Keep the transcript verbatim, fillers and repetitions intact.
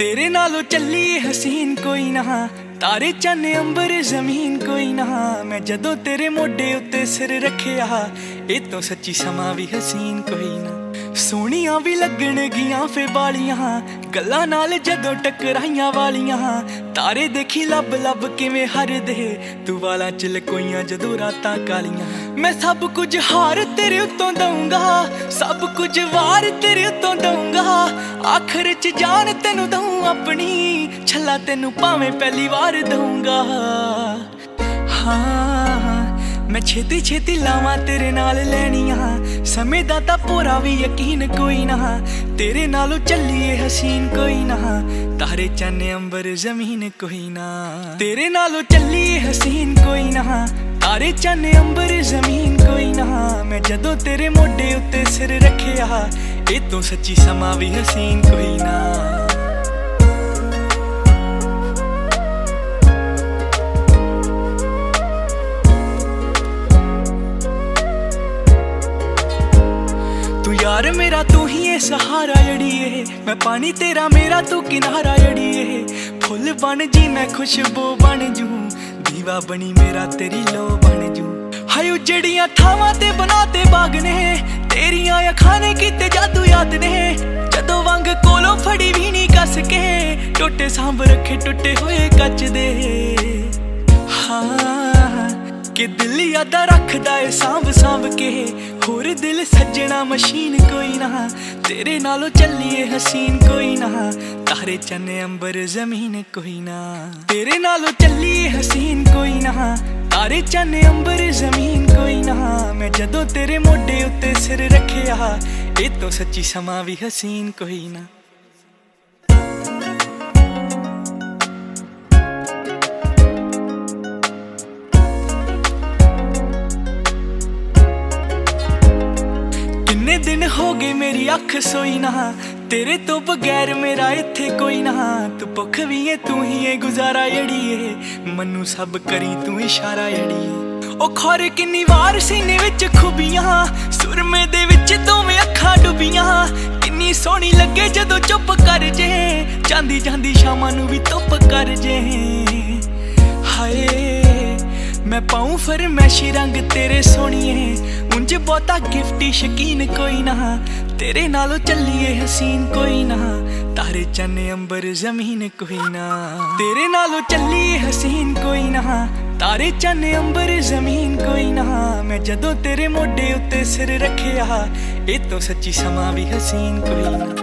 तेरे नालों चली हसीन कोई ना, तारे चन्न अंबर जमीन कोई ना। मैं जदों तेरे मोढे उत्ते सिर रखिया, ए तो सच्ची समा भी हसीन कोई ना। सोहणियां भी लगण गियां फे बालियां, गल्लां नाल जदों टकराइयां वालियां। तारे देखी लब लब किवें हरदे, तू वालां च लकोइयां जदों रातां कालियां। मैं सब कुछ हार तेरे उत्तों दूंगा, सब कुछ वार तेरे उत्तों दूंगा। आखिर च जान तेनू दूं अपनी, छल्ला तेनू भावें पहली वार दूंगा। हाँ मैं छेती छेती लावां तेरे नाल लैनियां, समय दा तां पूरा भी यकीन कोई ना। तेरे नालों चलिए हसीन कोई ना, तारे चन्न अंबर जमीन कोई ना। तेरे नालों चलिए हसीन कोई ना, तारे चन्न अंबर जमीन कोई ना। मैं जदों तेरे मोढे उत्ते सिर रखिया, ए तो सच्ची समा भी हसीन कोई ना। यार मेरा तू ही है सहारा जड़िए, मैं पानी तेरा मेरा तू किनारा जड़िए। फुल बन जी मैं खुशबू बन जू, दीवा बनी मेरा तेरी लो बन जू। हाय उजड़ियां थावां ते बनाते बाग ने, तेरियां अखां ने कीते जादू याद ने। जदों वंग कोलों फड़ी भी नहीं कस के, टोटे सांभ रखे टुटे हुए कच दे। हाँ कि दिल यादा रखदा है सांभ सांभ के, होर दिल सज्जना मशीन कोई ना। तेरे नालों चलिए हसीन कोई ना, तारे चन्न अंबर जमीन कोई ना। तेरे नालों चलिए हसीन कोई ना, तारे चन्न अंबर जमीन कोई ना। मैं जदों तेरे मोढे उत्ते सिर रखिया, ए तो सच्ची समा भी हसीन कोई ना। किन्ने दिन हो गए मेरी अख सोई ना, तेरे तो बगैर मेरा इत्थे कोई ना। तू भुख भी है तू ही है गुजारा जड़िए, मन्नू सब करी तू इशारा जड़िए। ओ खौर किन्नी वार सीने विच खुबियां, सुरमे दे विच दोवें अखां डुबियां। किन्नी सोहनी लगे जदों चुप कर जे, जांदी जांदी शामां नू भी धुप कर जे। हाय मैं पाऊं फरमैशी रंग तेरे सोहणिए, उंज बहुता गिफ्टी शकीन कोई ना। तेरे नालों चलिए हसीन कोई ना, तारे चन्न अंबर जमीन कोई ना। तेरे नालों चलिए हसीन कोई ना, तारे चन्न अंबर जमीन कोई ना। मैं जदों तेरे मोढे उत्ते सिर रखिया, ए तो सच्ची समा भी हसीन कोई ना।